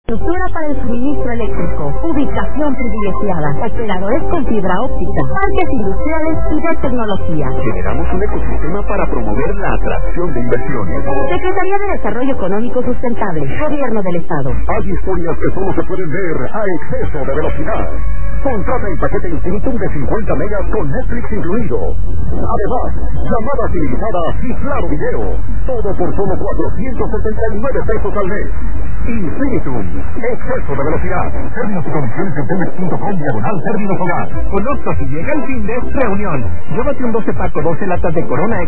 Estructura para el suministro eléctrico, ubicación privilegiada, operadores con fibra óptica, parques industriales y de tecnología. Generamos un ecosistema para promover la atracción de inversiones. Secretaría de Desarrollo Económico Sustentable, Gobierno del Estado. Hay historias que solo se pueden ver a exceso de velocidad. Contrata el paquete Infinitum de 50 megas con Netflix incluido. Además, llamadas ilimitadas y claro video. Todo por solo 479 pesos al mes. Infinitum, exceso de velocidad. Términos y condiciones en telmex.com/términos hogar. Conozca si llega el fin de reunión. Llévate un 12 pack o 12 latas de Corona